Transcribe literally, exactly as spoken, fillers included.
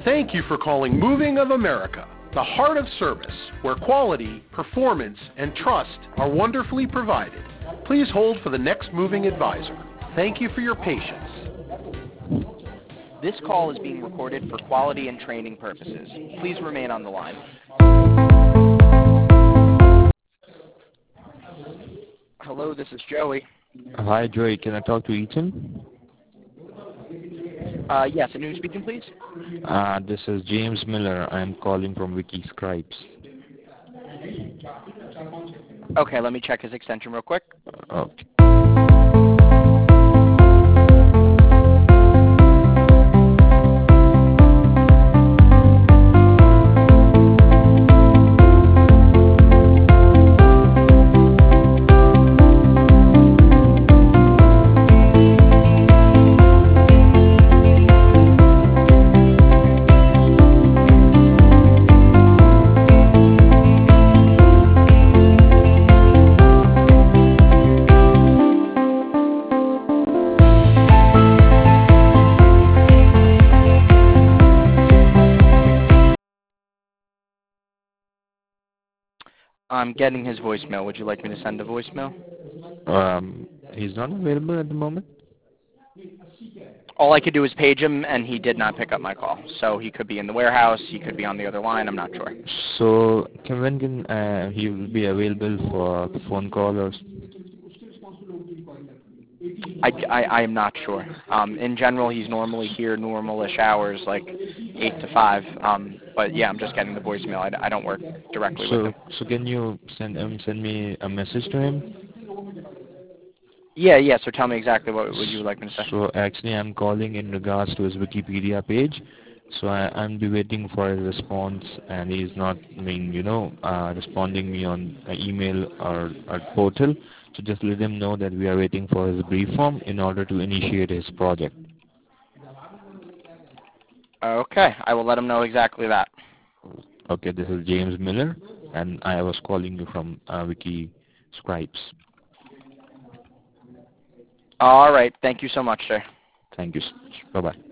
Thank you for calling Moving of America, the heart of service, where quality, performance, and trust are wonderfully provided. Please hold for the next moving advisor. Thank you for your patience. This call is being recorded for quality and training purposes. Please remain on the line. Hello, this is Joey. Hi, Joey. Can I talk to Ethan? Uh, yes, and who's speaking, please? Uh, this is James Miller. I'm calling from Wikiscribes. Okay, let me check his extension real quick. Okay. I'm getting his voicemail. Would you like me to send a voicemail? Um, he's not available at the moment. All I could do is page him, and he did not pick up my call. So he could be in the warehouse. He could be on the other line. I'm not sure. So, can, when can uh, he will be available for the phone call or? I, I, I am not sure. Um, in general, he's normally here normal-ish hours, like eight to five. Um, but yeah, I'm just getting the voicemail. I, I don't work directly So, with him. so can you send um, send me a message to him? Yeah, yeah. So tell me exactly what would you like me to say. So actually, I'm calling in regards to his Wikipedia page. So I, I'm be waiting for his response, and he's not being, you know, uh, responding me on uh, email or, or portal. So just let him know that we are waiting for his brief form in order to initiate his project. Okay, I will let him know exactly that. Okay, this is James Miller, and I was calling you from uh, Wikiscribes. All right. Thank you so much, sir. Thank you so much. Bye-bye.